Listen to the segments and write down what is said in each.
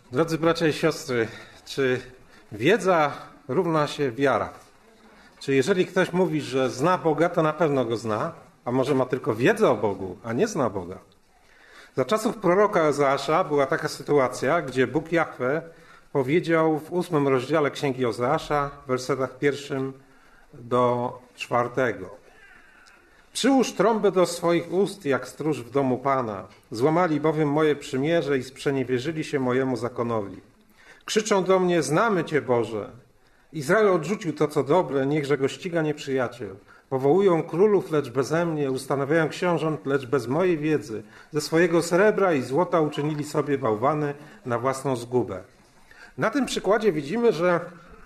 Drodzy bracia i siostry, czy wiedza równa się wiara? Czy jeżeli ktoś mówi, że zna Boga, to na pewno Go zna, a może ma tylko wiedzę o Bogu, a nie zna Boga? Za czasów proroka Ozeasza była taka sytuacja, gdzie Bóg Jahwe powiedział w 8 rozdziale Księgi Ozeasza, w wersetach 1 do 4. Przyłóż trąbę do swoich ust, jak stróż w domu Pana. Złamali bowiem moje przymierze i sprzeniewierzyli się mojemu zakonowi. Krzyczą do mnie, znamy Cię, Boże. Izrael odrzucił to, co dobre, niechże go ściga nieprzyjaciel. Powołują królów, lecz beze mnie, ustanawiają książąt, lecz bez mojej wiedzy. Ze swojego srebra i złota uczynili sobie bałwany na własną zgubę. Na tym przykładzie widzimy, że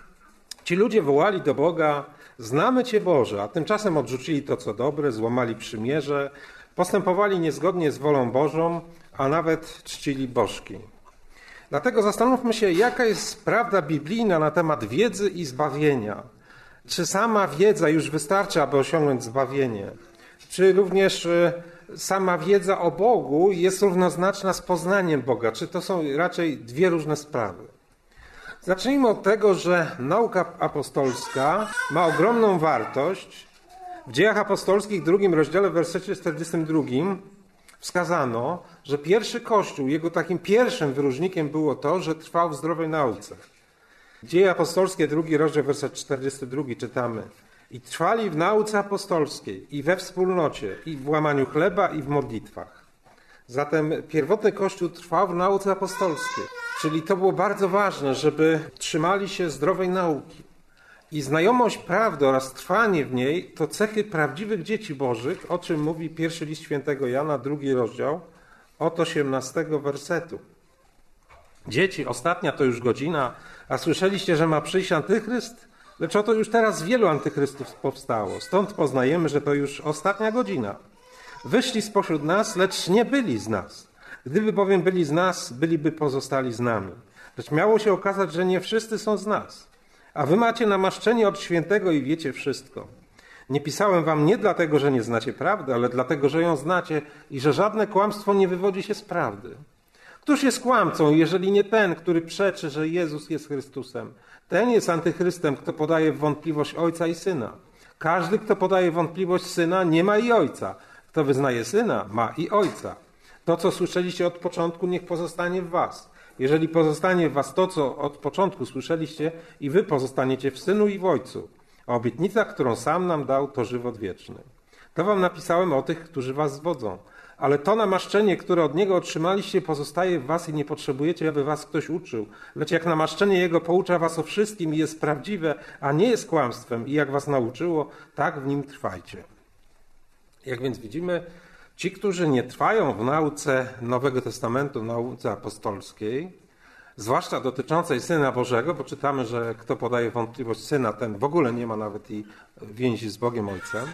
ci ludzie wołali do Boga, znamy Cię, Boże, a tymczasem odrzucili to, co dobre, złamali przymierze, postępowali niezgodnie z wolą Bożą, a nawet czcili bożki. Dlatego zastanówmy się, jaka jest prawda biblijna na temat wiedzy i zbawienia. Czy sama wiedza już wystarczy, aby osiągnąć zbawienie? Czy również sama wiedza o Bogu jest równoznaczna z poznaniem Boga? Czy to są raczej dwie różne sprawy? Zacznijmy od tego, że nauka apostolska ma ogromną wartość. W Dziejach Apostolskich, w 2 rozdziale, w wersecie 42 wskazano, że pierwszy Kościół, jego takim pierwszym wyróżnikiem było to, że trwał w zdrowej nauce. Dzieje Apostolskie, 2 rozdział, werset 42 czytamy. I trwali w nauce apostolskiej, i we wspólnocie, i w łamaniu chleba, i w modlitwach. Zatem pierwotny Kościół trwał w nauce apostolskiej. Czyli to było bardzo ważne, żeby trzymali się zdrowej nauki. I znajomość prawdy oraz trwanie w niej to cechy prawdziwych dzieci bożych, o czym mówi pierwszy list świętego Jana, 2 rozdział, od 18 wersetu. Dzieci, ostatnia to już godzina, a słyszeliście, że ma przyjść antychryst? Lecz oto już teraz wielu antychrystów powstało. Stąd poznajemy, że to już ostatnia godzina. Wyszli spośród nas, lecz nie byli z nas. Gdyby bowiem byli z nas, byliby pozostali z nami. Lecz miało się okazać, że nie wszyscy są z nas. A wy macie namaszczenie od świętego i wiecie wszystko. Nie pisałem wam nie dlatego, że nie znacie prawdy, ale dlatego, że ją znacie i że żadne kłamstwo nie wywodzi się z prawdy. Któż jest kłamcą, jeżeli nie ten, który przeczy, że Jezus jest Chrystusem? Ten jest antychrystem, kto podaje w wątpliwość Ojca i Syna. Każdy, kto podaje w wątpliwość Syna, nie ma i Ojca. Kto wyznaje Syna, ma i Ojca. To, co słyszeliście od początku, niech pozostanie w was. Jeżeli pozostanie w was to, co od początku słyszeliście, i wy pozostaniecie w Synu i w Ojcu. A obietnica, którą sam nam dał, to żywot wieczny. To wam napisałem o tych, którzy was zwodzą. Ale to namaszczenie, które od Niego otrzymaliście, pozostaje w was i nie potrzebujecie, aby was ktoś uczył. Lecz jak namaszczenie Jego poucza was o wszystkim i jest prawdziwe, a nie jest kłamstwem, i jak was nauczyło, tak w nim trwajcie. Jak więc widzimy, ci, którzy nie trwają w nauce Nowego Testamentu, w nauce apostolskiej, zwłaszcza dotyczącej Syna Bożego, bo czytamy, że kto podaje wątpliwość Syna, ten w ogóle nie ma nawet i więzi z Bogiem Ojcem,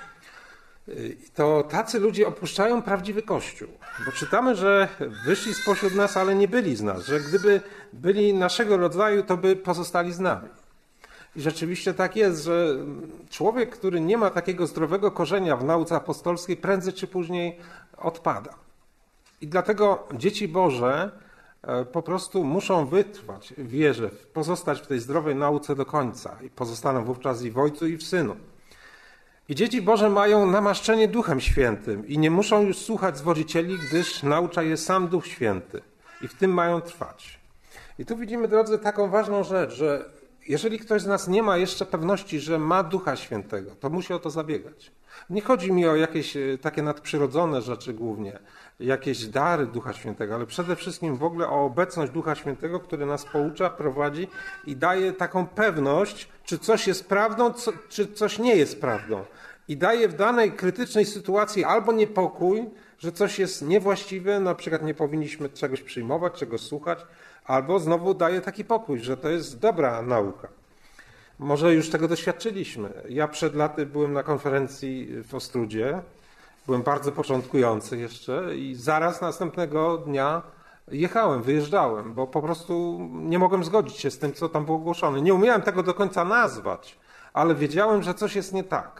to tacy ludzie opuszczają prawdziwy Kościół. Bo czytamy, że wyszli spośród nas, ale nie byli z nas, że gdyby byli naszego rodzaju, to by pozostali z nami. I rzeczywiście tak jest, że człowiek, który nie ma takiego zdrowego korzenia w nauce apostolskiej, prędzej czy później odpada. I dlatego dzieci Boże po prostu muszą wytrwać w wierze, pozostać w tej zdrowej nauce do końca i pozostaną wówczas i w Ojcu, i w Synu. I dzieci Boże mają namaszczenie Duchem Świętym i nie muszą już słuchać zwodzicieli, gdyż naucza je sam Duch Święty. I w tym mają trwać. I tu widzimy, drodzy, taką ważną rzecz, że jeżeli ktoś z nas nie ma jeszcze pewności, że ma Ducha Świętego, to musi o to zabiegać. Nie chodzi mi o jakieś takie nadprzyrodzone rzeczy głównie, jakieś dary Ducha Świętego, ale przede wszystkim w ogóle o obecność Ducha Świętego, który nas poucza, prowadzi i daje taką pewność, czy coś jest prawdą, czy coś nie jest prawdą. I daje w danej krytycznej sytuacji albo niepokój, że coś jest niewłaściwe, na przykład nie powinniśmy czegoś przyjmować, czegoś słuchać, albo znowu daje taki pokój, że to jest dobra nauka. Może już tego doświadczyliśmy. Ja przed laty byłem na konferencji w Ostródzie, byłem bardzo początkujący jeszcze i zaraz następnego dnia wyjeżdżałem, bo po prostu nie mogłem zgodzić się z tym, co tam było głoszone. Nie umiałem tego do końca nazwać, ale wiedziałem, że coś jest nie tak.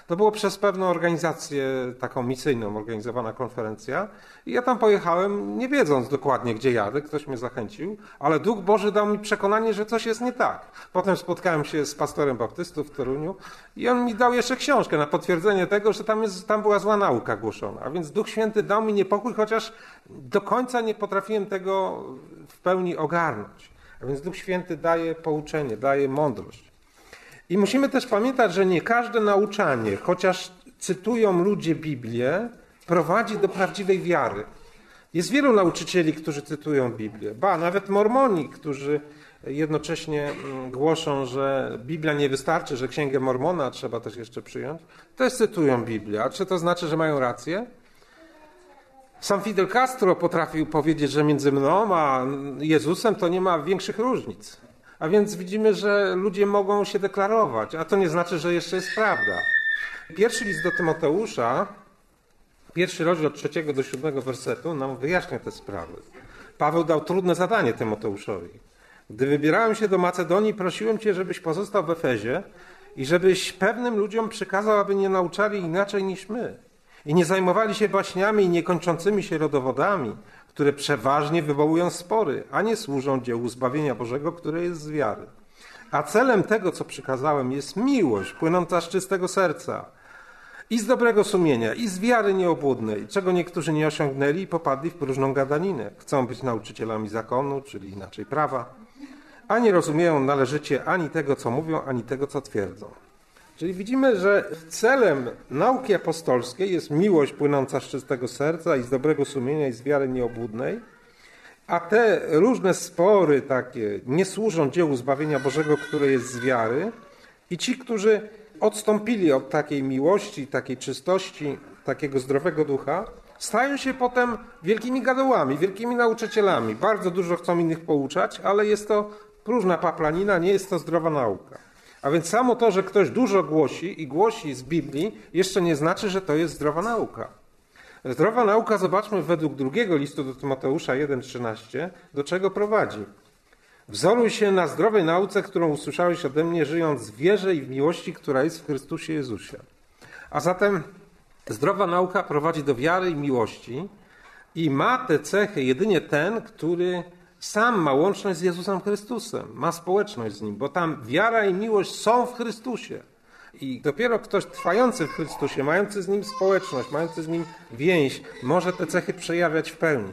To było przez pewną organizację, taką misyjną organizowana konferencja. I ja tam pojechałem, nie wiedząc dokładnie, gdzie jadę, ktoś mnie zachęcił, ale Duch Boży dał mi przekonanie, że coś jest nie tak. Potem spotkałem się z pastorem baptystów w Toruniu i on mi dał jeszcze książkę na potwierdzenie tego, że tam była zła nauka głoszona. A więc Duch Święty dał mi niepokój, chociaż do końca nie potrafiłem tego w pełni ogarnąć. A więc Duch Święty daje pouczenie, daje mądrość. I musimy też pamiętać, że nie każde nauczanie, chociaż cytują ludzie Biblię, prowadzi do prawdziwej wiary. Jest wielu nauczycieli, którzy cytują Biblię. Nawet Mormoni, którzy jednocześnie głoszą, że Biblia nie wystarczy, że Księgę Mormona trzeba też jeszcze przyjąć, też cytują Biblię. A czy to znaczy, że mają rację? Sam Fidel Castro potrafił powiedzieć, że między mną a Jezusem to nie ma większych różnic. A więc widzimy, że ludzie mogą się deklarować, a to nie znaczy, że jeszcze jest prawda. Pierwszy list do Tymoteusza, 1 rozdział od 3 do 7 wersetu nam wyjaśnia te sprawy. Paweł dał trudne zadanie Tymoteuszowi. Gdy wybierałem się do Macedonii, prosiłem Cię, żebyś pozostał w Efezie i żebyś pewnym ludziom przykazał, aby nie nauczali inaczej niż my. I nie zajmowali się baśniami i niekończącymi się rodowodami, które przeważnie wywołują spory, a nie służą dziełu zbawienia Bożego, które jest z wiary. A celem tego, co przykazałem, jest miłość płynąca z czystego serca i z dobrego sumienia, i z wiary nieobłudnej, czego niektórzy nie osiągnęli i popadli w próżną gadaninę. Chcą być nauczycielami zakonu, czyli inaczej prawa, a nie rozumieją należycie ani tego, co mówią, ani tego, co twierdzą. Czyli widzimy, że celem nauki apostolskiej jest miłość płynąca z czystego serca i z dobrego sumienia i z wiary nieobłudnej, a te różne spory takie nie służą dziełu zbawienia Bożego, które jest z wiary, i ci, którzy odstąpili od takiej miłości, takiej czystości, takiego zdrowego ducha, stają się potem wielkimi gadołami, wielkimi nauczycielami. Bardzo dużo chcą innych pouczać, ale jest to próżna paplanina, nie jest to zdrowa nauka. A więc samo to, że ktoś dużo głosi i głosi z Biblii, jeszcze nie znaczy, że to jest zdrowa nauka. Zdrowa nauka, zobaczmy, według drugiego listu do Tymoteusza 1,13, do czego prowadzi. Wzoruj się na zdrowej nauce, którą usłyszałeś ode mnie, żyjąc w wierze i w miłości, która jest w Chrystusie Jezusie. A zatem zdrowa nauka prowadzi do wiary i miłości i ma te cechy jedynie ten, który sam ma łączność z Jezusem Chrystusem, ma społeczność z Nim, bo tam wiara i miłość są w Chrystusie. I dopiero ktoś trwający w Chrystusie, mający z Nim społeczność, mający z Nim więź, może te cechy przejawiać w pełni.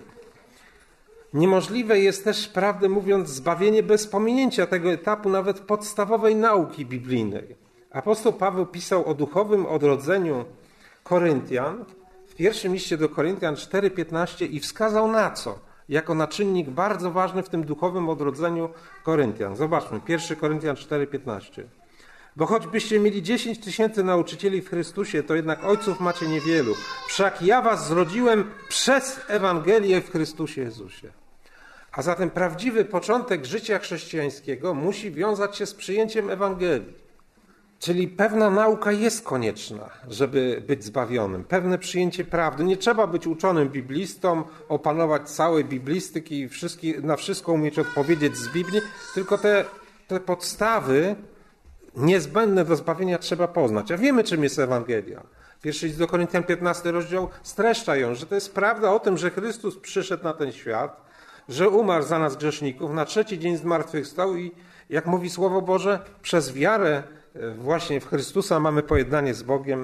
Niemożliwe jest też, prawdę mówiąc, zbawienie bez pominięcia tego etapu nawet podstawowej nauki biblijnej. Apostoł Paweł pisał o duchowym odrodzeniu Koryntian w pierwszym liście do Koryntian 4,15 i wskazał na co? Jako na czynnik bardzo ważny w tym duchowym odrodzeniu Koryntian. Zobaczmy, 1 Koryntian 4,15. Bo choćbyście mieli 10 000 nauczycieli w Chrystusie, to jednak ojców macie niewielu. Wszak ja was zrodziłem przez Ewangelię w Chrystusie Jezusie. A zatem prawdziwy początek życia chrześcijańskiego musi wiązać się z przyjęciem Ewangelii. Czyli pewna nauka jest konieczna, żeby być zbawionym. Pewne przyjęcie prawdy. Nie trzeba być uczonym biblistą, opanować całej biblistyki i na wszystko umieć odpowiedzieć z Biblii, tylko te podstawy niezbędne do zbawienia trzeba poznać. A wiemy, czym jest Ewangelia. Pierwszy list do Koryntian, 15 rozdział, streszcza ją, że to jest prawda o tym, że Chrystus przyszedł na ten świat, że umarł za nas grzeszników, na trzeci dzień zmartwychwstał i, jak mówi Słowo Boże, przez wiarę właśnie w Chrystusa mamy pojednanie z Bogiem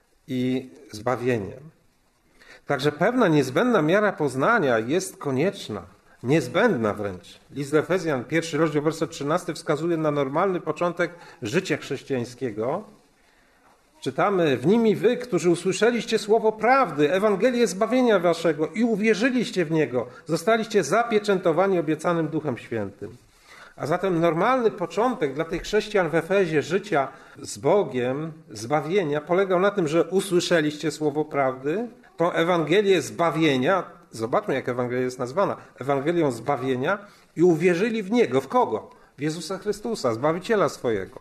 i zbawieniem. Także pewna niezbędna miara poznania jest konieczna, niezbędna wręcz. List do Efezjan, 1 rozdział, werset 13 wskazuje na normalny początek życia chrześcijańskiego. Czytamy, w nimi wy, którzy usłyszeliście słowo prawdy, Ewangelię zbawienia waszego i uwierzyliście w niego, zostaliście zapieczętowani obiecanym Duchem Świętym. A zatem normalny początek dla tych chrześcijan w Efezie życia z Bogiem, zbawienia, polegał na tym, że usłyszeliście słowo prawdy, tą Ewangelię zbawienia, zobaczmy jak Ewangelia jest nazwana, Ewangelią zbawienia i uwierzyli w Niego. W kogo? W Jezusa Chrystusa, Zbawiciela swojego.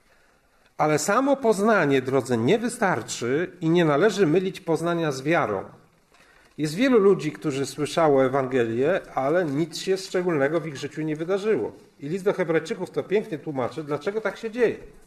Ale samo poznanie, drodzy, nie wystarczy i nie należy mylić poznania z wiarą. Jest wielu ludzi, którzy słyszało Ewangelię, ale nic się szczególnego w ich życiu nie wydarzyło. I list do Hebrajczyków to pięknie tłumaczy, dlaczego tak się dzieje.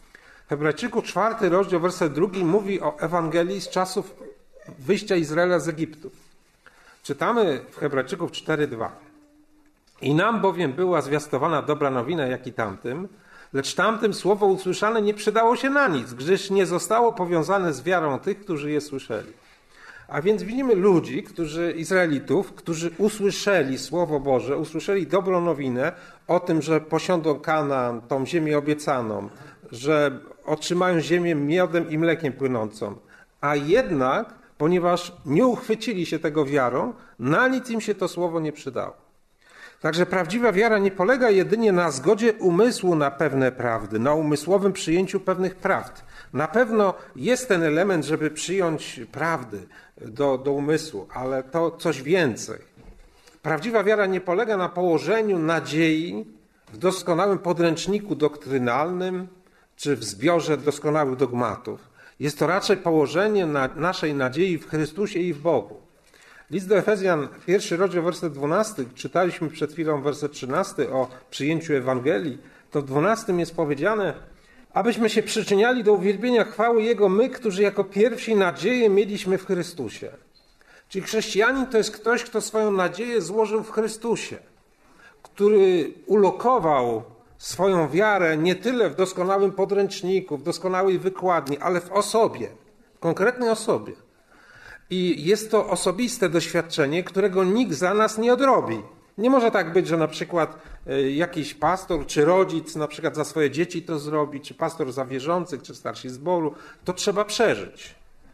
Hebrajczyków 4 rozdział, werset 2 mówi o Ewangelii z czasów wyjścia Izraela z Egiptu. Czytamy w Hebrajczyków 4:2. I nam bowiem była zwiastowana dobra nowina, jak i tamtym, lecz tamtym słowo usłyszane nie przydało się na nic, gdyż nie zostało powiązane z wiarą tych, którzy je słyszeli. A więc widzimy ludzi, Izraelitów, którzy usłyszeli Słowo Boże, usłyszeli dobrą nowinę o tym, że posiądą Kanaan, tą ziemię obiecaną, że otrzymają ziemię miodem i mlekiem płynącą. A jednak, ponieważ nie uchwycili się tego wiarą, na nic im się to słowo nie przydało. Także prawdziwa wiara nie polega jedynie na zgodzie umysłu na pewne prawdy, na umysłowym przyjęciu pewnych prawd. Na pewno jest ten element, żeby przyjąć prawdy do umysłu, ale to coś więcej. Prawdziwa wiara nie polega na położeniu nadziei w doskonałym podręczniku doktrynalnym czy w zbiorze doskonałych dogmatów. Jest to raczej położenie naszej nadziei w Chrystusie i w Bogu. List do Efezjan, 1 rozdział, werset 12, czytaliśmy przed chwilą werset 13 o przyjęciu Ewangelii, to w 12 jest powiedziane, abyśmy się przyczyniali do uwielbienia chwały Jego my, którzy jako pierwsi nadzieję mieliśmy w Chrystusie. Czyli chrześcijanin to jest ktoś, kto swoją nadzieję złożył w Chrystusie, który ulokował swoją wiarę nie tyle w doskonałym podręczniku, w doskonałej wykładni, ale w osobie, w konkretnej osobie. I jest to osobiste doświadczenie, którego nikt za nas nie odrobi. Nie może tak być, że na przykład jakiś pastor czy rodzic na przykład za swoje dzieci to zrobi, czy pastor za wierzących, czy starsi zboru. To trzeba przeżyć.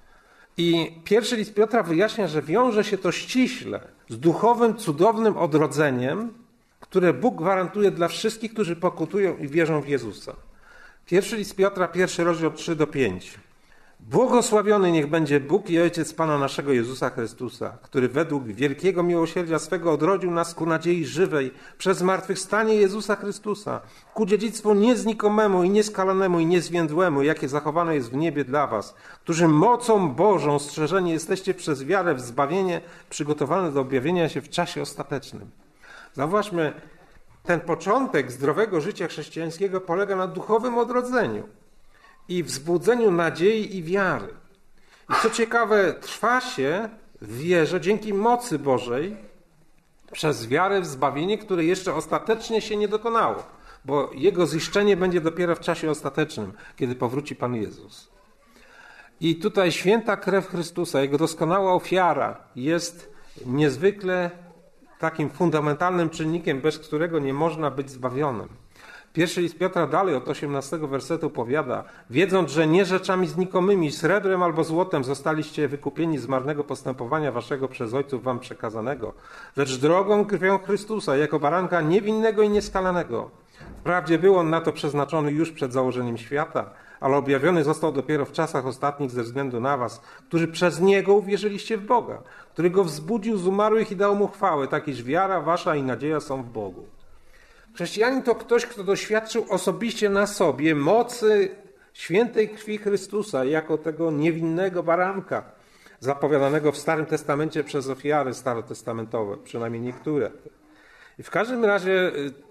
I pierwszy list Piotra wyjaśnia, że wiąże się to ściśle z duchowym, cudownym odrodzeniem, które Bóg gwarantuje dla wszystkich, którzy pokutują i wierzą w Jezusa. Pierwszy list Piotra, 1 rozdział 3-5. Błogosławiony niech będzie Bóg i Ojciec Pana naszego Jezusa Chrystusa, który według wielkiego miłosierdzia swego odrodził nas ku nadziei żywej przez zmartwychwstanie Jezusa Chrystusa, ku dziedzictwu nieznikomemu i nieskalanemu i niezwiędłemu, jakie zachowane jest w niebie dla was, którzy mocą Bożą strzeżeni jesteście przez wiarę w zbawienie przygotowane do objawienia się w czasie ostatecznym. Zauważmy, ten początek zdrowego życia chrześcijańskiego polega na duchowym odrodzeniu i wzbudzeniu nadziei i wiary. I co ciekawe, trwa się w wierze dzięki mocy Bożej przez wiarę w zbawienie, które jeszcze ostatecznie się nie dokonało, bo jego ziszczenie będzie dopiero w czasie ostatecznym, kiedy powróci Pan Jezus. I tutaj święta krew Chrystusa, jego doskonała ofiara jest niezwykle takim fundamentalnym czynnikiem, bez którego nie można być zbawionym. Pierwszy list Piotra dalej od 18 wersetu powiada, wiedząc, że nie rzeczami znikomymi, srebrem albo złotem zostaliście wykupieni z marnego postępowania waszego przez ojców wam przekazanego, lecz drogą krwią Chrystusa, jako baranka niewinnego i nieskalanego. Wprawdzie był on na to przeznaczony już przed założeniem świata, ale objawiony został dopiero w czasach ostatnich ze względu na was, którzy przez Niego uwierzyliście w Boga, który Go wzbudził z umarłych i dał Mu chwałę, tak iż wiara wasza i nadzieja są w Bogu. Chrześcijanin to ktoś, kto doświadczył osobiście na sobie mocy świętej krwi Chrystusa jako tego niewinnego baranka, zapowiadanego w Starym Testamencie przez ofiary starotestamentowe, przynajmniej niektóre. I w każdym razie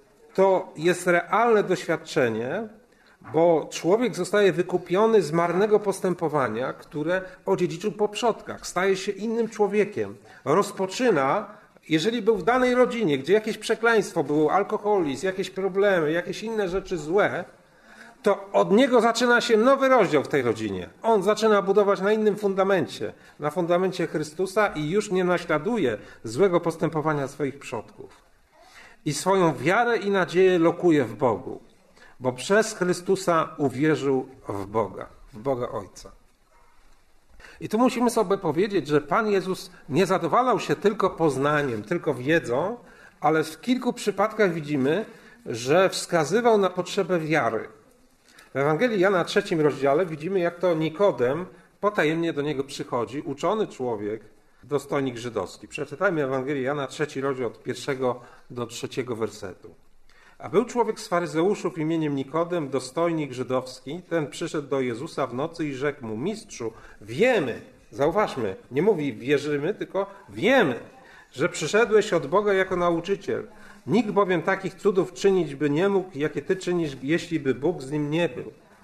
to jest realne doświadczenie, bo człowiek zostaje wykupiony z marnego postępowania, które odziedziczył po przodkach. Staje się innym człowiekiem. Rozpoczyna, jeżeli był w danej rodzinie, gdzie jakieś przekleństwo było, alkoholizm, jakieś problemy, jakieś inne rzeczy złe, to od niego zaczyna się nowy rozdział w tej rodzinie. On zaczyna budować na innym fundamencie, na fundamencie Chrystusa i już nie naśladuje złego postępowania swoich przodków. I swoją wiarę i nadzieję lokuje w Bogu, bo przez Chrystusa uwierzył w Boga Ojca. I tu musimy sobie powiedzieć, że Pan Jezus nie zadowalał się tylko poznaniem, tylko wiedzą, ale w kilku przypadkach widzimy, że wskazywał na potrzebę wiary. W Ewangelii Jana 3 rozdziale widzimy, jak to Nikodem potajemnie do niego przychodzi, uczony człowiek, dostojnik żydowski. Przeczytajmy Ewangelię Jana 3 rozdział od 1 do 3 wersetu. A był człowiek z faryzeuszów imieniem Nikodem, dostojnik żydowski. Ten przyszedł do Jezusa w nocy i rzekł mu, mistrzu, wiemy, zauważmy, nie mówi wierzymy, tylko wiemy, że przyszedłeś od Boga jako nauczyciel. Nikt bowiem takich cudów czynić by nie mógł, jakie ty czynisz, jeśli by Bóg z nim nie był.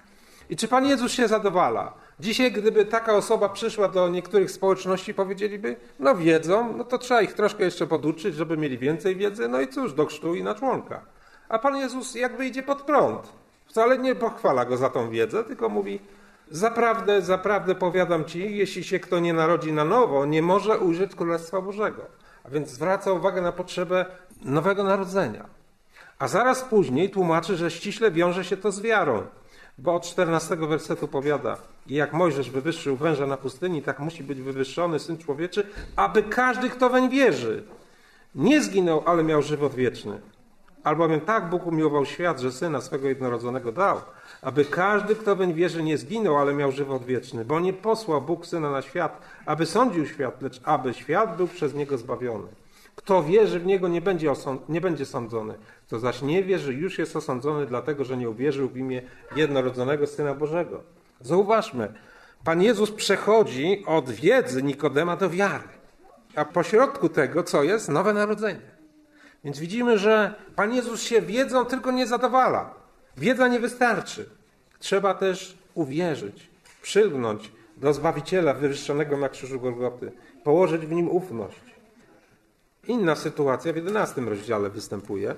I czy Pan Jezus się zadowala? Dzisiaj, gdyby taka osoba przyszła do niektórych społeczności, powiedzieliby, no wiedzą, no to trzeba ich troszkę jeszcze poduczyć, żeby mieli więcej wiedzy, no i cóż, do chrztu i na członka. A Pan Jezus jakby idzie pod prąd. Wcale nie pochwala go za tą wiedzę, tylko mówi, zaprawdę powiadam ci, jeśli się kto nie narodzi na nowo, nie może ujrzeć Królestwa Bożego. A więc zwraca uwagę na potrzebę nowego narodzenia. A zaraz później tłumaczy, że ściśle wiąże się to z wiarą. Bo od 14 wersetu powiada, i jak Mojżesz wywyższył węża na pustyni, tak musi być wywyższony Syn Człowieczy, aby każdy, kto weń wierzy, nie zginął, ale miał żywot wieczny. Albowiem tak Bóg umiłował świat, że Syna swego jednorodzonego dał, aby każdy, kto weń wierzy, nie zginął, ale miał żywot wieczny. Bo nie posłał Bóg Syna na świat, aby sądził świat, lecz aby świat był przez Niego zbawiony. Kto wierzy w Niego, nie będzie sądzony. Kto zaś nie wierzy, już jest osądzony, dlatego że nie uwierzył w imię jednorodzonego Syna Bożego. Zauważmy, Pan Jezus przechodzi od wiedzy Nikodema do wiary. A pośrodku tego, co jest? Nowe narodzenie. Więc widzimy, że Pan Jezus się wiedzą tylko nie zadowala. Wiedza nie wystarczy. Trzeba też uwierzyć, przylgnąć do Zbawiciela wywyższonego na krzyżu Golgoty, położyć w Nim ufność. Inna sytuacja w 11 rozdziale występuje.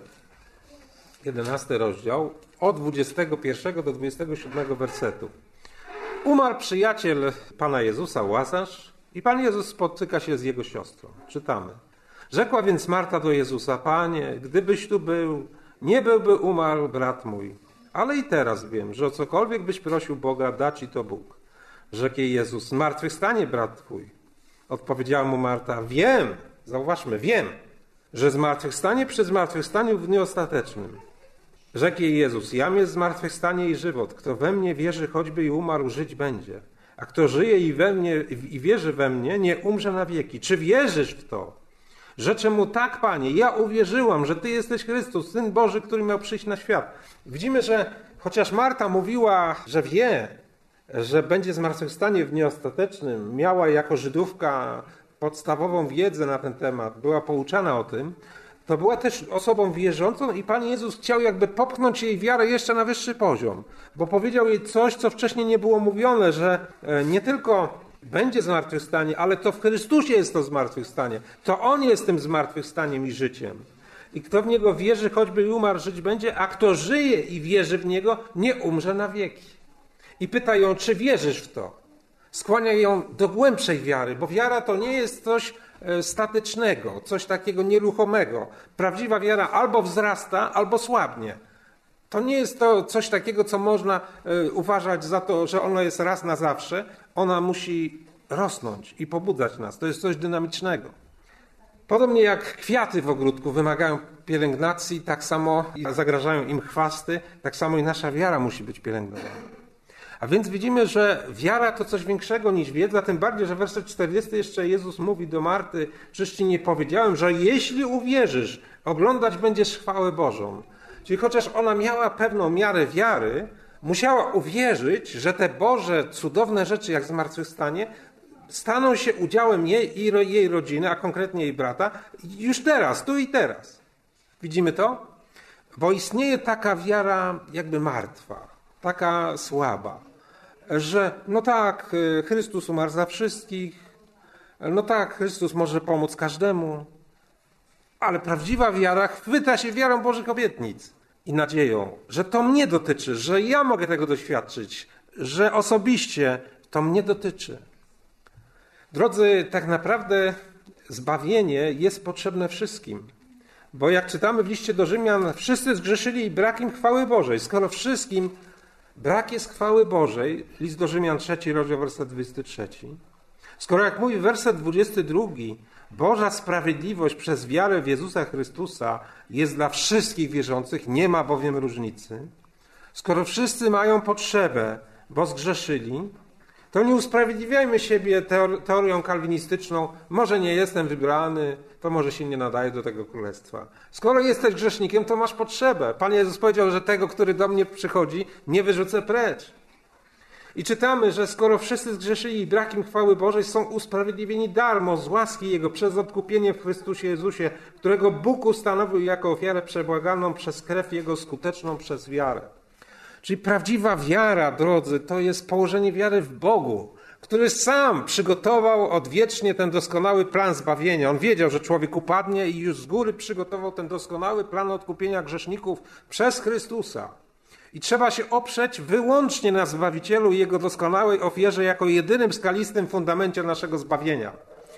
11 rozdział, od 21 do 27 wersetu. Umarł przyjaciel Pana Jezusa, Łazarz, i Pan Jezus spotyka się z jego siostrą. Czytamy. Rzekła więc Marta do Jezusa, Panie, gdybyś tu był, nie byłby umarł brat mój. Ale i teraz wiem, że o cokolwiek byś prosił Boga, da ci to Bóg. Rzekł jej Jezus, zmartwychwstanie brat twój. Odpowiedziała mu Marta, wiem, zauważmy, wiem, że zmartwychwstanie przy zmartwychwstaniu w dniu ostatecznym. Rzekł jej Jezus, jam jest zmartwychwstanie i żywot. Kto we mnie wierzy, choćby i umarł, żyć będzie. A kto żyje i wierzy we mnie, nie umrze na wieki. Czy wierzysz w to? Rzecze mu, tak, Panie, ja uwierzyłam, że Ty jesteś Chrystus, Syn Boży, który miał przyjść na świat. Widzimy, że chociaż Marta mówiła, że wie, że będzie zmartwychwstanie w dniu ostatecznym, miała jako Żydówka podstawową wiedzę na ten temat, była pouczana o tym, to była też osobą wierzącą i Pan Jezus chciał jakby popchnąć jej wiarę jeszcze na wyższy poziom, bo powiedział jej coś, co wcześniej nie było mówione, że nie tylko będzie zmartwychwstanie, ale to w Chrystusie jest to zmartwychwstanie. To On jest tym zmartwychwstaniem i życiem. I kto w Niego wierzy, choćby i umarł, żyć będzie, a kto żyje i wierzy w Niego, nie umrze na wieki. I pyta ją, czy wierzysz w to? Skłania ją do głębszej wiary, bo wiara to nie jest coś statycznego, coś takiego nieruchomego. Prawdziwa wiara albo wzrasta, albo słabnie. To nie jest to coś takiego, co można uważać za to, że ona jest raz na zawsze. Ona musi rosnąć i pobudzać nas. To jest coś dynamicznego. Podobnie jak kwiaty w ogródku wymagają pielęgnacji, tak samo zagrażają im chwasty, tak samo i nasza wiara musi być pielęgnowana. A więc widzimy, że wiara to coś większego niż wiedza, tym bardziej, że werset 40 jeszcze Jezus mówi do Marty, czyż ci nie powiedziałem, że jeśli uwierzysz, oglądać będziesz chwałę Bożą. Czyli chociaż ona miała pewną miarę wiary, musiała uwierzyć, że te Boże cudowne rzeczy jak zmartwychwstanie staną się udziałem jej i jej rodziny, a konkretnie jej brata, już teraz, tu i teraz. Widzimy to? Bo istnieje taka wiara jakby martwa, taka słaba, że no tak, Chrystus umarł za wszystkich, no tak, Chrystus może pomóc każdemu, ale prawdziwa wiara chwyta się wiarą Bożych obietnic i nadzieją, że to mnie dotyczy, że ja mogę tego doświadczyć, że osobiście to mnie dotyczy. Drodzy, tak naprawdę zbawienie jest potrzebne wszystkim, bo jak czytamy w liście do Rzymian, wszyscy zgrzeszyli i brak im chwały Bożej. Skoro wszystkim brak jest chwały Bożej, list do Rzymian 3, rozdział, werset 23. Skoro, jak mówi werset 22, Boża sprawiedliwość przez wiarę w Jezusa Chrystusa jest dla wszystkich wierzących, nie ma bowiem różnicy. Skoro wszyscy mają potrzebę, bo zgrzeszyli, to nie usprawiedliwiajmy siebie teorią kalwinistyczną, może nie jestem wybrany, to może się nie nadaje do tego królestwa. Skoro jesteś grzesznikiem, to masz potrzebę. Pan Jezus powiedział, że tego, który do mnie przychodzi, nie wyrzucę precz. I czytamy, że skoro wszyscy zgrzeszyli i brak im chwały Bożej, są usprawiedliwieni darmo z łaski Jego przez odkupienie w Chrystusie Jezusie, którego Bóg ustanowił jako ofiarę przebłaganą przez krew Jego skuteczną przez wiarę. Czyli prawdziwa wiara, drodzy, to jest położenie wiary w Bogu, który sam przygotował odwiecznie ten doskonały plan zbawienia. On wiedział, że człowiek upadnie i już z góry przygotował ten doskonały plan odkupienia grzeszników przez Chrystusa. I trzeba się oprzeć wyłącznie na Zbawicielu i Jego doskonałej ofierze jako jedynym skalistym fundamencie naszego zbawienia.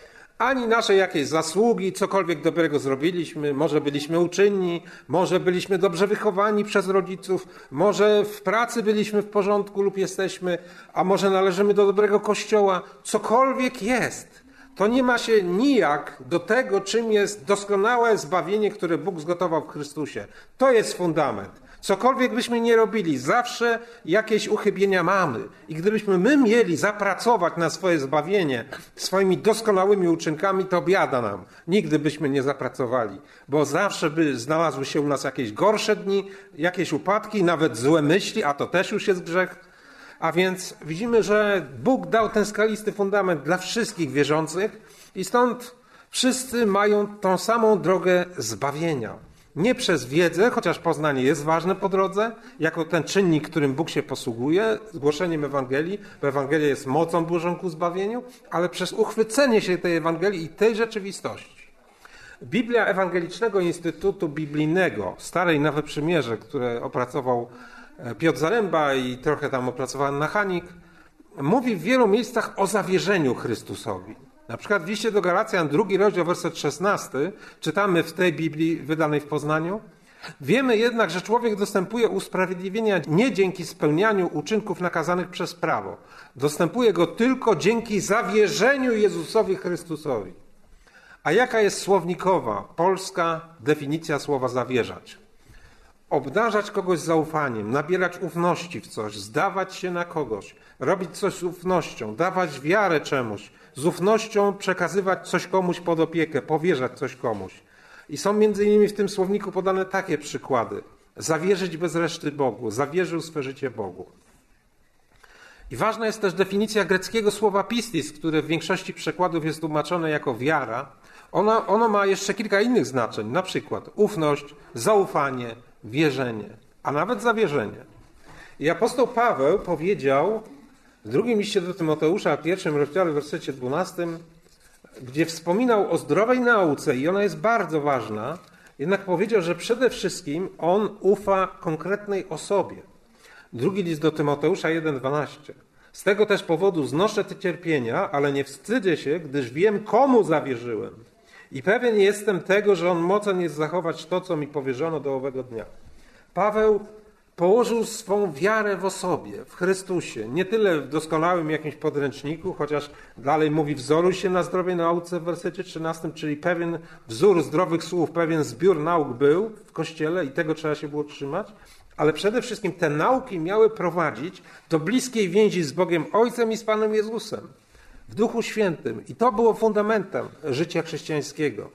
Ani nasze jakieś zasługi, cokolwiek dobrego zrobiliśmy, może byliśmy uczynni, może byliśmy dobrze wychowani przez rodziców, może w pracy byliśmy w porządku lub jesteśmy, a może należymy do dobrego kościoła. Cokolwiek jest, to nie ma się nijak do tego, czym jest doskonałe zbawienie, które Bóg zgotował w Chrystusie. To jest fundament. Cokolwiek byśmy nie robili, zawsze jakieś uchybienia mamy. I gdybyśmy my mieli zapracować na swoje zbawienie swoimi doskonałymi uczynkami, to biada nam. Nigdy byśmy nie zapracowali, bo zawsze by znalazły się u nas jakieś gorsze dni, jakieś upadki, nawet złe myśli, a to też już jest grzech. A więc widzimy, że Bóg dał ten skalisty fundament dla wszystkich wierzących i stąd wszyscy mają tą samą drogę zbawienia. Nie przez wiedzę, chociaż poznanie jest ważne po drodze, jako ten czynnik, którym Bóg się posługuje, zgłoszeniem Ewangelii, bo Ewangelia jest mocą Bożą ku zbawieniu, ale przez uchwycenie się tej Ewangelii i tej rzeczywistości. Biblia Ewangelicznego Instytutu Biblijnego, Stare i Nowe Przymierze, które opracował Piotr Zaręba i trochę tam opracował Anna Hanik, mówi w wielu miejscach o zawierzeniu Chrystusowi. Na przykład w liście do Galacjan, 2 rozdział, werset 16, czytamy w tej Biblii wydanej w Poznaniu. Wiemy jednak, że człowiek dostępuje usprawiedliwienia nie dzięki spełnianiu uczynków nakazanych przez prawo. Dostępuje go tylko dzięki zawierzeniu Jezusowi Chrystusowi. A jaka jest słownikowa, polska definicja słowa zawierzać? Obdarzać kogoś zaufaniem, nabierać ufności w coś, zdawać się na kogoś, robić coś z ufnością, dawać wiarę czemuś, z ufnością przekazywać coś komuś pod opiekę, powierzać coś komuś. I są między innymi w tym słowniku podane takie przykłady. Zawierzyć bez reszty Bogu, zawierzył swe życie Bogu. I ważna jest też definicja greckiego słowa pistis, które w większości przekładów jest tłumaczone jako wiara. Ono ma jeszcze kilka innych znaczeń, na przykład ufność, zaufanie, wierzenie, a nawet zawierzenie. I apostoł Paweł powiedział w drugim liście do Tymoteusza, w 1 rozdziale, w wersecie 12, gdzie wspominał o zdrowej nauce i ona jest bardzo ważna, jednak powiedział, że przede wszystkim on ufa konkretnej osobie. Drugi list do Tymoteusza 1,12. Z tego też powodu znoszę te cierpienia, ale nie wstydzę się, gdyż wiem, komu zawierzyłem. I pewien jestem tego, że on mocen jest zachować to, co mi powierzono do owego dnia. Paweł położył swą wiarę w osobie, w Chrystusie. Nie tyle w doskonałym jakimś podręczniku, chociaż dalej mówi wzoruj się na zdrowej nauce w wersecie 13, czyli pewien wzór zdrowych słów, pewien zbiór nauk był w Kościele i tego trzeba się było trzymać. Ale przede wszystkim te nauki miały prowadzić do bliskiej więzi z Bogiem Ojcem i z Panem Jezusem w Duchu Świętym. I to było fundamentem życia chrześcijańskiego.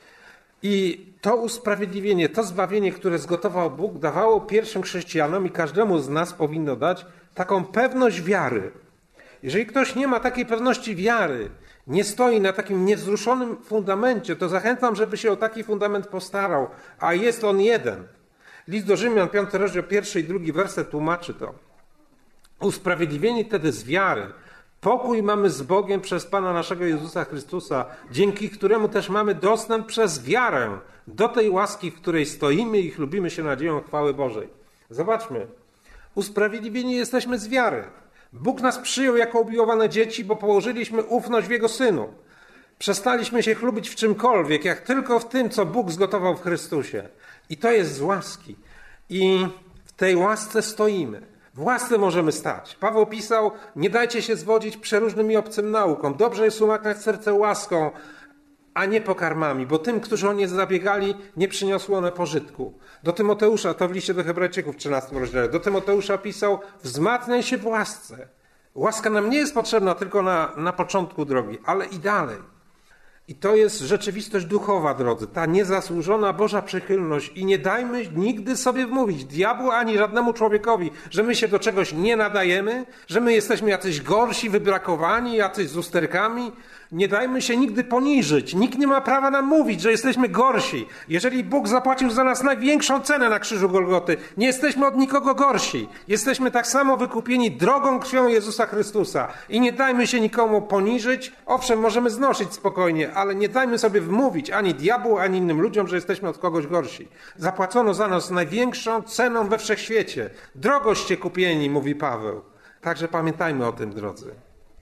I to usprawiedliwienie, to zbawienie, które zgotował Bóg, dawało pierwszym chrześcijanom i każdemu z nas powinno dać taką pewność wiary. Jeżeli ktoś nie ma takiej pewności wiary, nie stoi na takim niewzruszonym fundamencie, to zachęcam, żeby się o taki fundament postarał, a jest on jeden. List do Rzymian, 5 rozdział, 1 i 2 werset tłumaczy to. Usprawiedliwieni wtedy z wiary, pokój mamy z Bogiem przez Pana naszego Jezusa Chrystusa, dzięki któremu też mamy dostęp przez wiarę do tej łaski, w której stoimy i chlubimy się nadzieją chwały Bożej. Zobaczmy, usprawiedliwieni jesteśmy z wiary. Bóg nas przyjął jako umiłowane dzieci, bo położyliśmy ufność w Jego Synu. Przestaliśmy się chlubić w czymkolwiek, jak tylko w tym, co Bóg zgotował w Chrystusie. I to jest z łaski. I w tej łasce stoimy. W łasce możemy stać. Paweł pisał, nie dajcie się zwodzić przeróżnym i obcym naukom. Dobrze jest umacniać serce łaską, a nie pokarmami, bo tym, którzy o nie zabiegali, nie przyniosły one pożytku. Do Tymoteusza, to w liście do Hebrajczyków w 13 rozdziale, do Tymoteusza pisał, wzmacniaj się w łasce. Łaska nam nie jest potrzebna tylko na początku drogi, ale i dalej. I to jest rzeczywistość duchowa, drodzy, ta niezasłużona Boża przychylność. I nie dajmy nigdy sobie wmówić, diabłu ani żadnemu człowiekowi, że my się do czegoś nie nadajemy, że my jesteśmy jacyś gorsi, wybrakowani, jacyś z usterkami. Nie dajmy się nigdy poniżyć. Nikt nie ma prawa nam mówić, że jesteśmy gorsi. Jeżeli Bóg zapłacił za nas największą cenę na krzyżu Golgoty, nie jesteśmy od nikogo gorsi. Jesteśmy tak samo wykupieni drogą krwią Jezusa Chrystusa. I nie dajmy się nikomu poniżyć. Owszem, możemy znosić spokojnie, ale nie dajmy sobie wmówić ani diabłu, ani innym ludziom, że jesteśmy od kogoś gorsi. Zapłacono za nas największą ceną we wszechświecie. Drogoście kupieni, mówi Paweł. Także pamiętajmy o tym, drodzy.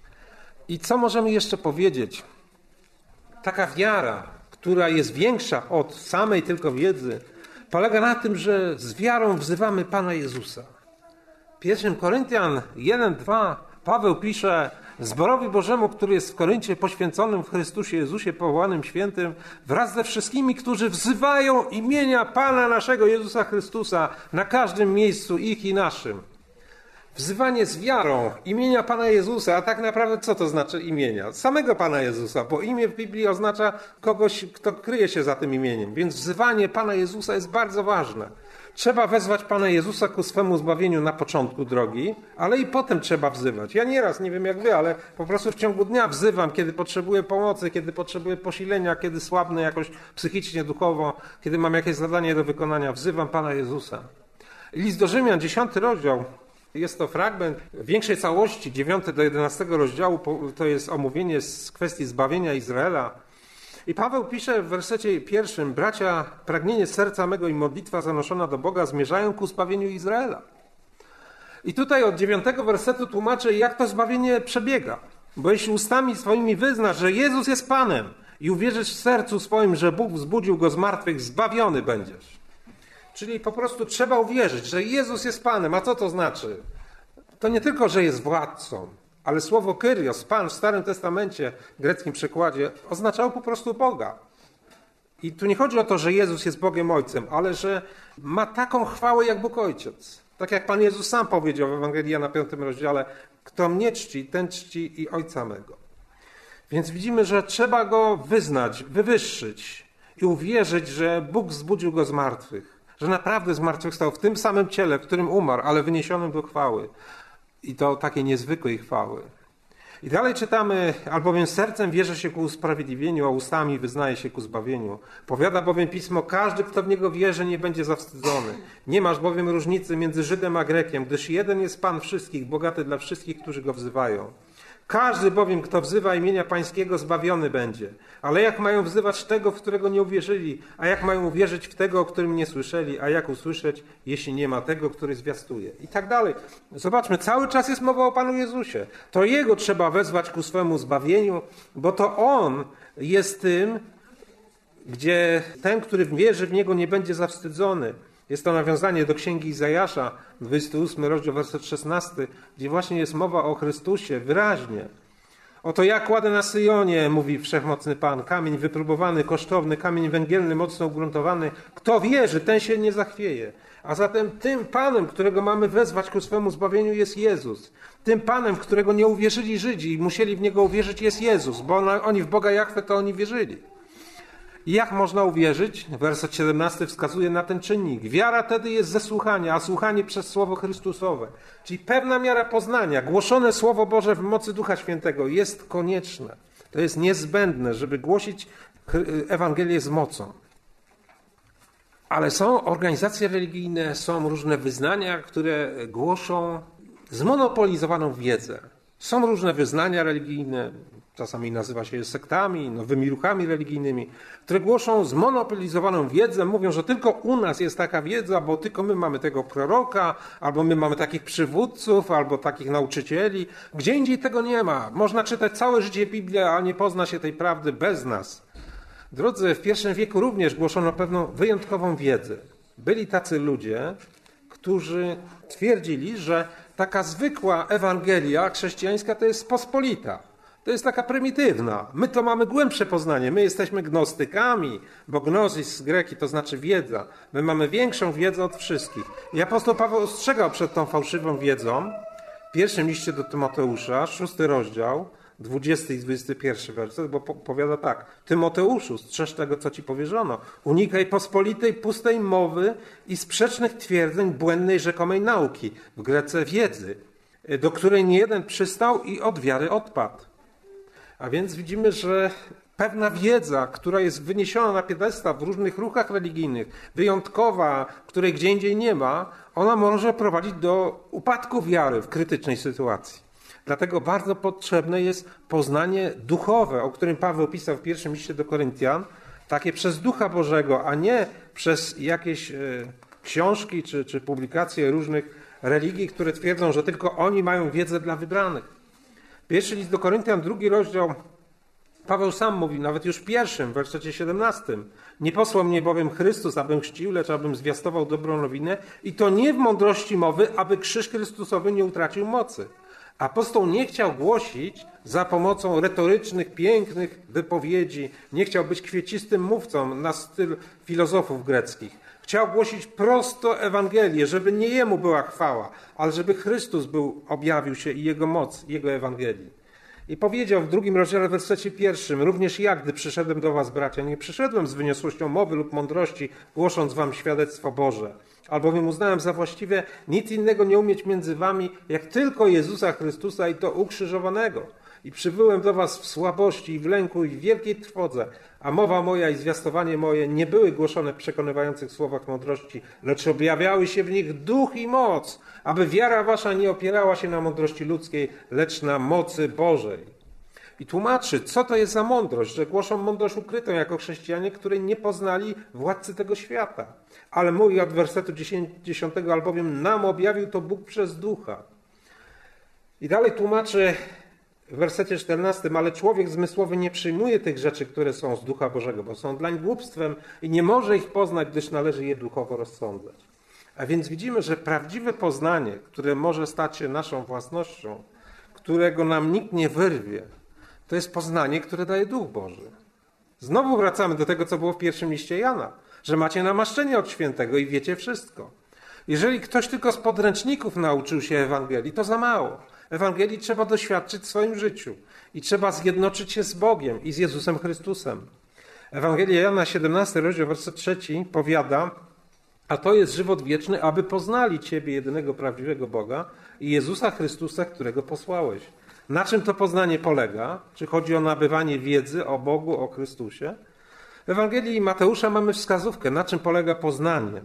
I co możemy jeszcze powiedzieć? Taka wiara, która jest większa od samej tylko wiedzy, polega na tym, że z wiarą wzywamy Pana Jezusa. 1 Koryntian 1:2 Paweł pisze: zborowi Bożemu, który jest w Koryncie, poświęconym w Chrystusie Jezusie, powołanym świętym, wraz ze wszystkimi, którzy wzywają imienia Pana naszego Jezusa Chrystusa na każdym miejscu ich i naszym. Wzywanie z wiarą imienia Pana Jezusa, a tak naprawdę co to znaczy imienia? Samego Pana Jezusa, bo imię w Biblii oznacza kogoś, kto kryje się za tym imieniem. Więc wzywanie Pana Jezusa jest bardzo ważne. Trzeba wezwać Pana Jezusa ku swemu zbawieniu na początku drogi, ale i potem trzeba wzywać. Ja nieraz, nie wiem jak wy, ale po prostu w ciągu dnia wzywam, kiedy potrzebuję pomocy, kiedy potrzebuję posilenia, kiedy słabnę jakoś psychicznie, duchowo, kiedy mam jakieś zadanie do wykonania. Wzywam Pana Jezusa. List do Rzymian, 10 rozdział. Jest to fragment większej całości, 9 do 11 rozdziału, to jest omówienie z kwestii zbawienia Izraela. I Paweł pisze w wersecie 1: bracia, pragnienie serca mego i modlitwa zanoszona do Boga zmierzają ku zbawieniu Izraela. I tutaj od 9 wersetu tłumaczę, jak to zbawienie przebiega. Bo jeśli ustami swoimi wyznasz, że Jezus jest Panem i uwierzysz w sercu swoim, że Bóg wzbudził Go z martwych, zbawiony będziesz. Czyli po prostu trzeba uwierzyć, że Jezus jest Panem. A co to znaczy? To nie tylko, że jest władcą, ale słowo Kyrios, Pan w Starym Testamencie, w greckim przekładzie, oznaczało po prostu Boga. I tu nie chodzi o to, że Jezus jest Bogiem Ojcem, ale że ma taką chwałę jak Bóg Ojciec. Tak jak Pan Jezus sam powiedział w Ewangelii Jana 5 rozdziale: kto mnie czci, ten czci i Ojca mego. Więc widzimy, że trzeba Go wyznać, wywyższyć i uwierzyć, że Bóg wzbudził Go z martwych. Że naprawdę zmartwychwstał w tym samym ciele, w którym umarł, ale wyniesionym do chwały. I to takiej niezwykłej chwały. I dalej czytamy: albowiem sercem wierzy się ku usprawiedliwieniu, a ustami wyznaje się ku zbawieniu. Powiada bowiem Pismo: każdy, kto w Niego wierzy, nie będzie zawstydzony. Nie masz bowiem różnicy między Żydem a Grekiem, gdyż jeden jest Pan wszystkich, bogaty dla wszystkich, którzy Go wzywają. Każdy bowiem, kto wzywa imienia Pańskiego, zbawiony będzie. Ale jak mają wzywać tego, w którego nie uwierzyli? A jak mają uwierzyć w tego, o którym nie słyszeli? A jak usłyszeć, jeśli nie ma tego, który zwiastuje? I tak dalej. Zobaczmy, cały czas jest mowa o Panu Jezusie. To Jego trzeba wezwać ku swemu zbawieniu, bo to On jest tym, gdzie ten, który wierzy w Niego, nie będzie zawstydzony. Jest to nawiązanie do Księgi Izajasza, 28 rozdział, werset 16, gdzie właśnie jest mowa o Chrystusie wyraźnie. Oto ja kładę na Syjonie, mówi Wszechmocny Pan, kamień wypróbowany, kosztowny, kamień węgielny, mocno ugruntowany. Kto wierzy, ten się nie zachwieje. A zatem tym Panem, którego mamy wezwać ku swemu zbawieniu, jest Jezus. Tym Panem, w którego nie uwierzyli Żydzi i musieli w Niego uwierzyć, jest Jezus, bo oni w Boga Jahwe to oni wierzyli. I jak można uwierzyć? Werset 17 wskazuje na ten czynnik. Wiara wtedy jest ze słuchania, a słuchanie przez Słowo Chrystusowe. Czyli pewna miara poznania, głoszone Słowo Boże w mocy Ducha Świętego jest konieczne. To jest niezbędne, żeby głosić Ewangelię z mocą. Ale są organizacje religijne, są różne wyznania, które głoszą zmonopolizowaną wiedzę. Są różne wyznania religijne, czasami nazywa się je sektami, nowymi ruchami religijnymi, które głoszą zmonopolizowaną wiedzę, mówią, że tylko u nas jest taka wiedza, bo tylko my mamy tego proroka, albo my mamy takich przywódców, albo takich nauczycieli. Gdzie indziej tego nie ma. Można czytać całe życie Biblię, a nie pozna się tej prawdy bez nas. Drodzy, w I wieku również głoszono pewną wyjątkową wiedzę. Byli tacy ludzie, którzy twierdzili, że taka zwykła Ewangelia chrześcijańska to jest pospolita. To jest taka prymitywna. My to mamy głębsze poznanie. My jesteśmy gnostykami, bo gnosis z greki to znaczy wiedza. My mamy większą wiedzę od wszystkich. I apostoł Paweł ostrzegał przed tą fałszywą wiedzą w pierwszym liście do Tymoteusza, 6 rozdział, 20 i 21 werset, bo powiada tak. Tymoteuszu, strzeż tego, co ci powierzono. Unikaj pospolitej, pustej mowy i sprzecznych twierdzeń błędnej rzekomej nauki, w Grece wiedzy, do której niejeden przystał i od wiary odpadł. A więc widzimy, że pewna wiedza, która jest wyniesiona na piedestał w różnych ruchach religijnych, wyjątkowa, której gdzie indziej nie ma, ona może prowadzić do upadku wiary w krytycznej sytuacji. Dlatego bardzo potrzebne jest poznanie duchowe, o którym Paweł pisał w pierwszym liście do Koryntian, takie przez Ducha Bożego, a nie przez jakieś książki czy publikacje różnych religii, które twierdzą, że tylko oni mają wiedzę dla wybranych. Pierwszy list do Koryntian, 2 rozdział, Paweł sam mówi, nawet już w 1, w wersecie 17. Nie posłał mnie bowiem Chrystus, abym chrzcił, lecz abym zwiastował dobrą nowinę i to nie w mądrości mowy, aby krzyż Chrystusowy nie utracił mocy. Apostoł nie chciał głosić za pomocą retorycznych, pięknych wypowiedzi, nie chciał być kwiecistym mówcą na styl filozofów greckich. Chciał głosić prosto Ewangelię, żeby nie jemu była chwała, ale żeby Chrystus objawił się i jego moc, jego Ewangelii. I powiedział w 2 rozdziale, w wersecie 1, również ja, gdy przyszedłem do was, bracia, nie przyszedłem z wyniosłością mowy lub mądrości, głosząc wam świadectwo Boże. Albowiem uznałem za właściwe nic innego nie umieć między wami, jak tylko Jezusa Chrystusa i to ukrzyżowanego. I przybyłem do was w słabości i w lęku i w wielkiej trwodze, a mowa moja i zwiastowanie moje nie były głoszone w przekonywających słowach mądrości, lecz objawiały się w nich duch i moc, aby wiara wasza nie opierała się na mądrości ludzkiej, lecz na mocy Bożej. I tłumaczy, co to jest za mądrość, że głoszą mądrość ukrytą jako chrześcijanie, której nie poznali władcy tego świata. Ale mówi od wersetu 10, albowiem nam objawił to Bóg przez ducha. I dalej tłumaczy w wersecie 14, ale człowiek zmysłowy nie przyjmuje tych rzeczy, które są z Ducha Bożego, bo są dlań głupstwem i nie może ich poznać, gdyż należy je duchowo rozsądzać. A więc widzimy, że prawdziwe poznanie, które może stać się naszą własnością, którego nam nikt nie wyrwie, to jest poznanie, które daje Duch Boży. Znowu wracamy do tego, co było w pierwszym liście Jana, że macie namaszczenie od świętego i wiecie wszystko. Jeżeli ktoś tylko z podręczników nauczył się Ewangelii, to za mało. Ewangelii trzeba doświadczyć w swoim życiu i trzeba zjednoczyć się z Bogiem i z Jezusem Chrystusem. Ewangelia Jana 17, rozdział, werset 3 powiada, a to jest żywot wieczny, aby poznali Ciebie, jedynego prawdziwego Boga i Jezusa Chrystusa, którego posłałeś. Na czym to poznanie polega? Czy chodzi o nabywanie wiedzy o Bogu, o Chrystusie? W Ewangelii Mateusza mamy wskazówkę, na czym polega poznanie.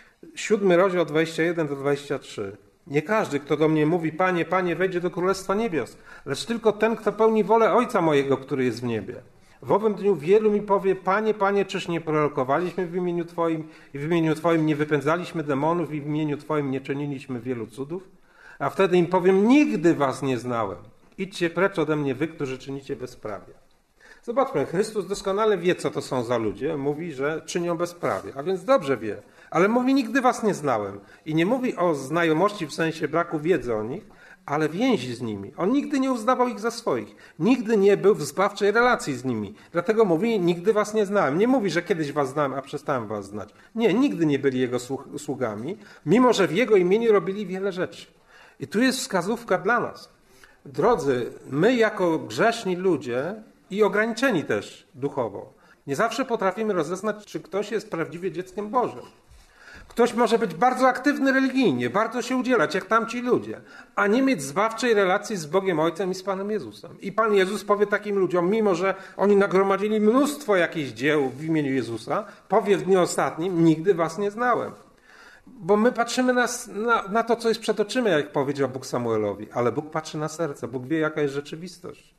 7 rozdział 21 do 23. Nie każdy, kto do mnie mówi, Panie, Panie, wejdzie do Królestwa Niebios, lecz tylko ten, kto pełni wolę Ojca mojego, który jest w niebie. W owym dniu wielu mi powie, Panie, Panie, czyż nie prorokowaliśmy w imieniu Twoim i w imieniu Twoim nie wypędzaliśmy demonów i w imieniu Twoim nie czyniliśmy wielu cudów? A wtedy im powiem, nigdy was nie znałem. Idźcie precz ode mnie wy, którzy czynicie bezprawie. Zobaczmy, Chrystus doskonale wie, co to są za ludzie. Mówi, że czynią bezprawie, a więc dobrze wie. Ale mówi, nigdy was nie znałem. I nie mówi o znajomości w sensie braku wiedzy o nich, ale więzi z nimi. On nigdy nie uznawał ich za swoich. Nigdy nie był w zbawczej relacji z nimi. Dlatego mówi, nigdy was nie znałem. Nie mówi, że kiedyś was znałem, a przestałem was znać. Nie, nigdy nie byli jego sługami, mimo że w jego imieniu robili wiele rzeczy. I tu jest wskazówka dla nas. Drodzy, my jako grzeszni ludzie i ograniczeni też duchowo, nie zawsze potrafimy rozeznać, czy ktoś jest prawdziwie dzieckiem Bożym. Ktoś może być bardzo aktywny religijnie, bardzo się udzielać, jak tamci ludzie, a nie mieć zbawczej relacji z Bogiem Ojcem i z Panem Jezusem. I Pan Jezus powie takim ludziom, mimo że oni nagromadzili mnóstwo jakichś dzieł w imieniu Jezusa, powie w dniu ostatnim, nigdy was nie znałem. Bo my patrzymy na to, co jest przed oczyma, jak powiedział Bóg Samuelowi, ale Bóg patrzy na serce, Bóg wie, jaka jest rzeczywistość.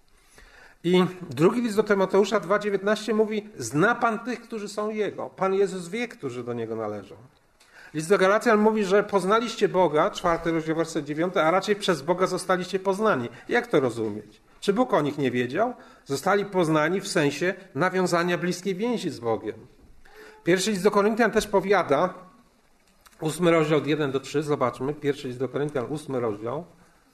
I drugi list do Tymoteusza 2,19 mówi, zna Pan tych, którzy są Jego. Pan Jezus wie, którzy do Niego należą. List do Galacjan mówi, że poznaliście Boga, 4 rozdział, werset 9, a raczej przez Boga zostaliście poznani. Jak to rozumieć? Czy Bóg o nich nie wiedział? Zostali poznani w sensie nawiązania bliskiej więzi z Bogiem. Pierwszy list do Koryntian też powiada, 8 rozdział od 1 do 3, zobaczmy, pierwszy list do Koryntian, 8 rozdział.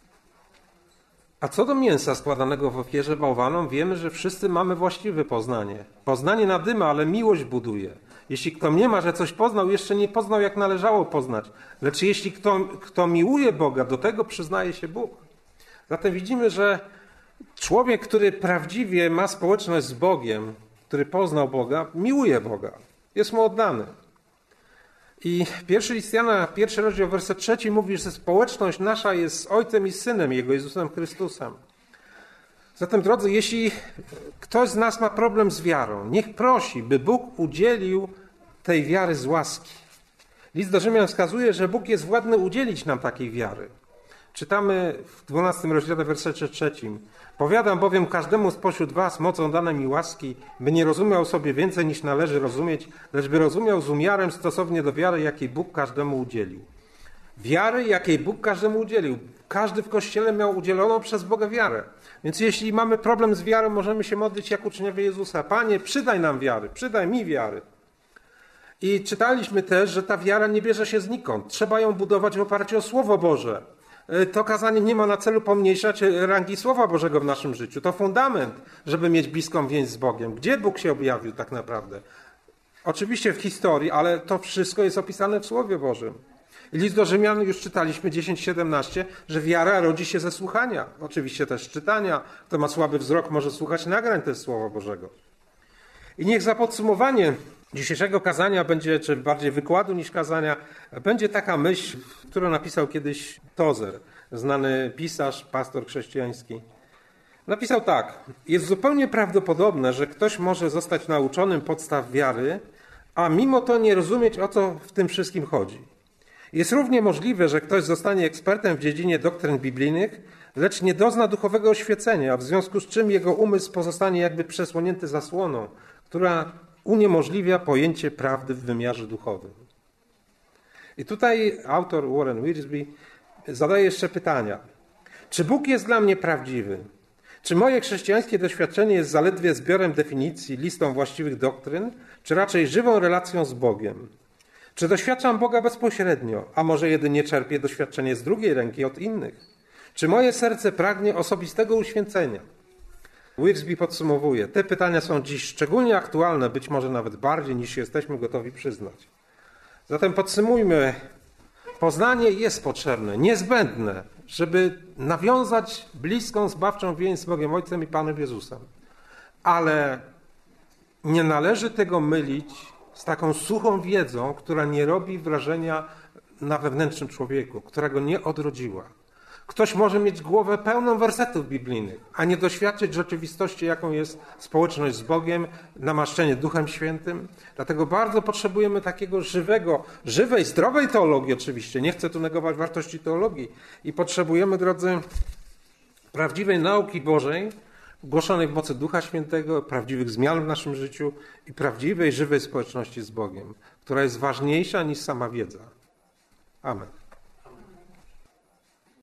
A co do mięsa składanego w ofierze bałwanom, wiemy, że wszyscy mamy właściwe poznanie. Poznanie nadyma, ale miłość buduje. Jeśli kto nie ma, że coś poznał, jeszcze nie poznał, jak należało poznać. Lecz jeśli kto miłuje Boga, do tego przyznaje się Bóg. Zatem widzimy, że Człowiek, który prawdziwie ma społeczność z Bogiem, który poznał Boga, miłuje Boga, jest mu oddany. I pierwszy list Jana, 1 rozdział, werset 3 mówi, że społeczność nasza jest z Ojcem i Synem Jego, Jezusem Chrystusem. Zatem, drodzy, jeśli ktoś z nas ma problem z wiarą, niech prosi, by Bóg udzielił tej wiary z łaski. List do Rzymian wskazuje, że Bóg jest władny udzielić nam takiej wiary. Czytamy w 12 rozdziale, wersecie 3. Powiadam bowiem każdemu spośród was mocą danej mi łaski, by nie rozumiał sobie więcej niż należy rozumieć, lecz by rozumiał z umiarem stosownie do wiary, jakiej Bóg każdemu udzielił. Wiary, jakiej Bóg każdemu udzielił. Każdy w Kościele miał udzieloną przez Boga wiarę. Więc jeśli mamy problem z wiarą, możemy się modlić jak uczniowie Jezusa. Panie, przydaj nam wiary, przydaj mi wiary. I czytaliśmy też, że ta wiara nie bierze się znikąd. Trzeba ją budować w oparciu o Słowo Boże. To kazanie nie ma na celu pomniejszać rangi Słowa Bożego w naszym życiu. To fundament, żeby mieć bliską więź z Bogiem. Gdzie Bóg się objawił tak naprawdę? Oczywiście w historii, ale to wszystko jest opisane w Słowie Bożym. List do Rzymian już czytaliśmy 10:17, że wiara rodzi się ze słuchania. Oczywiście też czytania. Kto ma słaby wzrok, może słuchać nagrań też Słowa Bożego. I niech za podsumowanie dzisiejszego kazania będzie, czy bardziej wykładu niż kazania, będzie taka myśl, którą napisał kiedyś Tozer, znany pisarz, pastor chrześcijański. Napisał tak: jest zupełnie prawdopodobne, że ktoś może zostać nauczonym podstaw wiary, a mimo to nie rozumieć, o co w tym wszystkim chodzi. Jest równie możliwe, że ktoś zostanie ekspertem w dziedzinie doktryn biblijnych, lecz nie dozna duchowego oświecenia, w związku z czym jego umysł pozostanie jakby przesłonięty zasłoną, która uniemożliwia pojęcie prawdy w wymiarze duchowym. I tutaj autor Warren Wiersbe zadaje jeszcze pytania. Czy Bóg jest dla mnie prawdziwy? Czy moje chrześcijańskie doświadczenie jest zaledwie zbiorem definicji, listą właściwych doktryn, czy raczej żywą relacją z Bogiem? Czy doświadczam Boga bezpośrednio, a może jedynie czerpię doświadczenie z drugiej ręki od innych? Czy moje serce pragnie osobistego uświęcenia? Wiersbe podsumowuje, te pytania są dziś szczególnie aktualne, być może nawet bardziej niż jesteśmy gotowi przyznać. Zatem podsumujmy, poznanie jest potrzebne, niezbędne, żeby nawiązać bliską, zbawczą więź z Bogiem Ojcem i Panem Jezusem. Ale nie należy tego mylić z taką suchą wiedzą, która nie robi wrażenia na wewnętrznym człowieku, która go nie odrodziła. Ktoś może mieć głowę pełną wersetów biblijnych, a nie doświadczyć rzeczywistości, jaką jest społeczność z Bogiem, namaszczenie Duchem Świętym. Dlatego bardzo potrzebujemy takiego żywej, zdrowej teologii oczywiście. Nie chcę tu negować wartości teologii. I potrzebujemy, drodzy, prawdziwej nauki Bożej, głoszonej w mocy Ducha Świętego, prawdziwych zmian w naszym życiu i prawdziwej, żywej społeczności z Bogiem, która jest ważniejsza niż sama wiedza. Amen.